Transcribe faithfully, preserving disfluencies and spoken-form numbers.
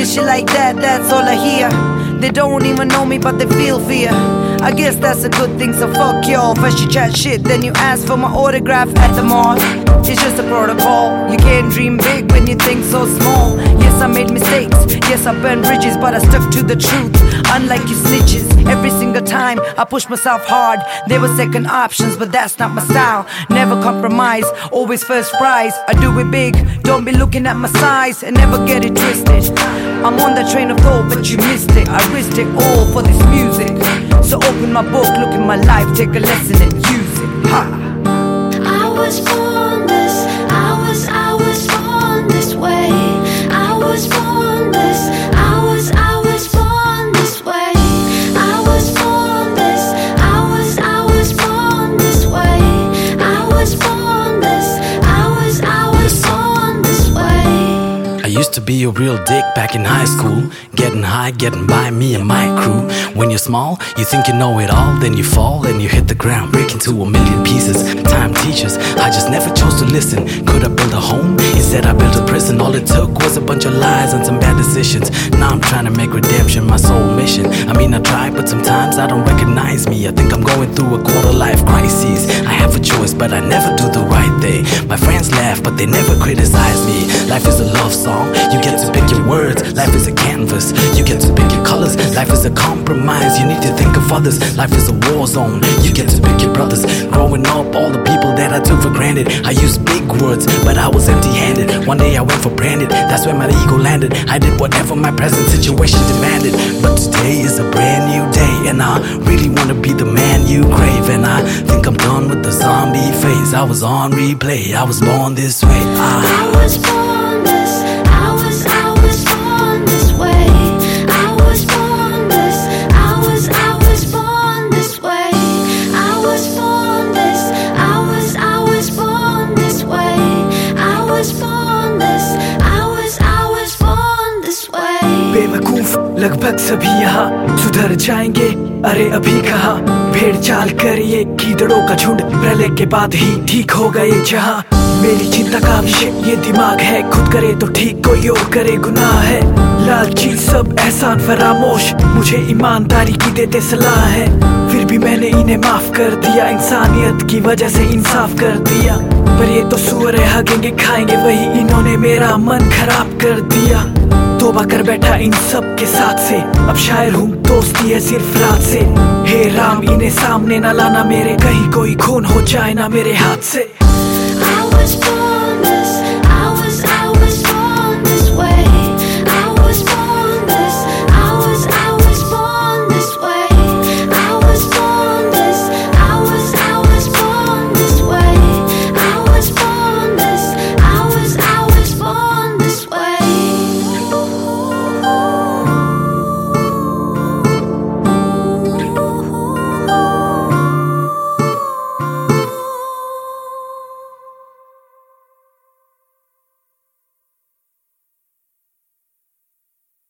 this shit like that, that's all I hear. They don't even know me but they feel fear. I guess that's a good thing, so fuck y'all. First you chat shit, then you ask for my autograph at the mall. It's just a protocol. You can't dream big when you think so small. Yes, I made mistakes, yes, I burned bridges, but I stuck to the truth. Unlike you snitches, every single time I push myself hard. There were second options, but that's not my style. Never compromise, always first prize. I do it big, don't be looking at my size, and never get it twisted. I'm on that train of thought, but you missed it. I risked it all for this music. So open my book, look at my life, take a lesson and use it. Ha! I was born this, I was, I was born this way. I was born this, I was, I was born this way. I was born this, I was, I was born this way. I was born this, I was, I was born this way. I used to be a real dick back in high school. Getting high, getting by me and my crew. When you're small, you think you know it all. Then you fall and you hit the ground, break into a million pieces. Time teaches, I just never chose to listen. Could I build a home? Instead I built a prison. All it took was a bunch of lies and some bad decisions. Now I'm trying to make redemption my sole mission. I mean I try, but sometimes I don't recognize me. I think I'm going through a quarter life crisis. I have a choice, but I never do the right thing. My friends laugh, but they never criticize me. Life is a love song, you get to pick your words. Life is a canvas, you get to pick your colors. Life is a compromise, you need to think of others. Life is a war zone, you get to pick your brothers. Growing up, all the people that I took for granted, I used big words, but I was empty-handed. One day I went for branded, that's where my ego landed. I did whatever my present situation demanded. But today is a brand new day, and I really wanna be the man you crave. And I think I'm done with the zombie phase. I was on replay, I was born this way. I, I was born this, I was, I was born this way. I was born this, I was, I was born this way. I was born this, I was, I was born this way. I was born this, I was, I was born this way. बेवकूफ लगभग सभी यहाँ सुधर जाएंगे, अरे अभी कहाँ। भेड़ चाल कर ये कीड़ों का झुंड प्रलय के बाद ही ठीक हो गए जहाँ। मेरी चिंता का विषय ये दिमाग है, खुद करे तो ठीक कोई और करे गुनाह है। लालची सब एहसान फरामोश, मुझे ईमानदारी की देते सलाह है। फिर भी मैंने इन्हें माफ कर दिया, इंसानियत की वजह से इंसाफ कर दिया। पर ये तो सुअर है, हगेंगे खाएंगे वही, इन्होंने मेरा मन खराब कर दिया। तौबा कर बैठा इन सब के साथ से, अब शायर हूँ दोस्ती है सिर्फ रात से। हे राम इन्हें सामने न लाना मेरे, कहीं कोई खून हो जाए ना मेरे हाथ से।